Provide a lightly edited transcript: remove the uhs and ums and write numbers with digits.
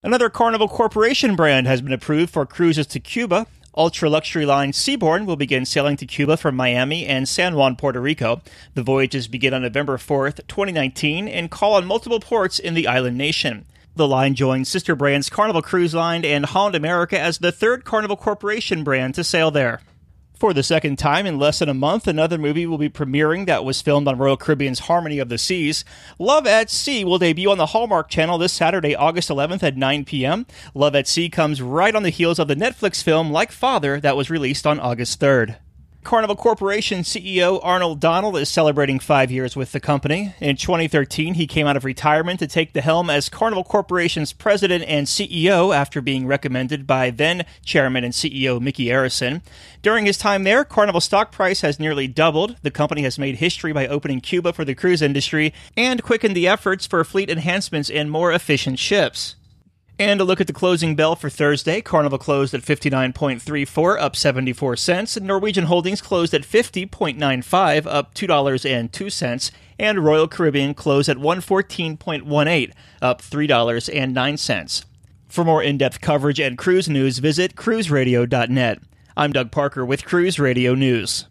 Another Carnival Corporation brand has been approved for cruises to Cuba. Ultra-luxury line Seabourn will begin sailing to Cuba from Miami and San Juan, Puerto Rico. The voyages begin on November 4th, 2019, and call on multiple ports in the island nation. The line joins sister brands Carnival Cruise Line and Holland America as the third Carnival Corporation brand to sail there. For the second time in less than a month, another movie will be premiering that was filmed on Royal Caribbean's Harmony of the Seas. Love at Sea will debut on the Hallmark Channel this Saturday, August 11th at 9 p.m. Love at Sea comes right on the heels of the Netflix film Like Father that was released on August 3rd. Carnival Corporation CEO Arnold Donald is celebrating 5 years with the company. In 2013, he came out of retirement to take the helm as Carnival Corporation's president and CEO after being recommended by then Chairman and CEO Mickey Arison. During his time there, Carnival's stock price has nearly doubled. The company has made history by opening Cuba for the cruise industry and quickened the efforts for fleet enhancements and more efficient ships. And a look at the closing bell for Thursday. Carnival closed at 59.34, up 74 cents. Norwegian Holdings closed at 50.95, up $2.02. And Royal Caribbean closed at 114.18, up $3.09. For more in-depth coverage and cruise news, visit cruiseradio.net. I'm Doug Parker with Cruise Radio News.